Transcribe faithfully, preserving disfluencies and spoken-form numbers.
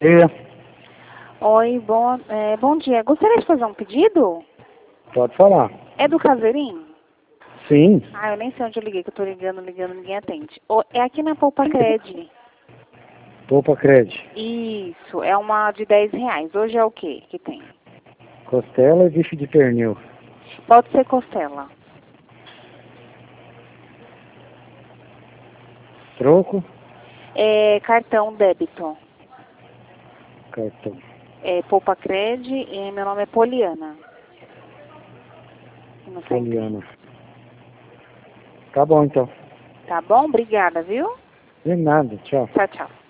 dia. Oi, bom, é, bom dia. Gostaria de fazer um pedido? Pode falar. É do Caseirinho? Sim. Ah, eu nem sei onde eu liguei, que eu tô ligando, ligando, ninguém atende. Ô, é aqui na Poupa Cred. Poupa Cred. Isso, é uma de dez reais. Hoje é o que que tem? Costela e bife de pernil. Pode ser costela. Troco. É cartão débito. Cartão. É Poupa Cred e meu nome é Poliana. Não sei. Poliana. Tá bom, então. Tá bom? Obrigada, viu? De nada. Tchau. Tchau, tchau.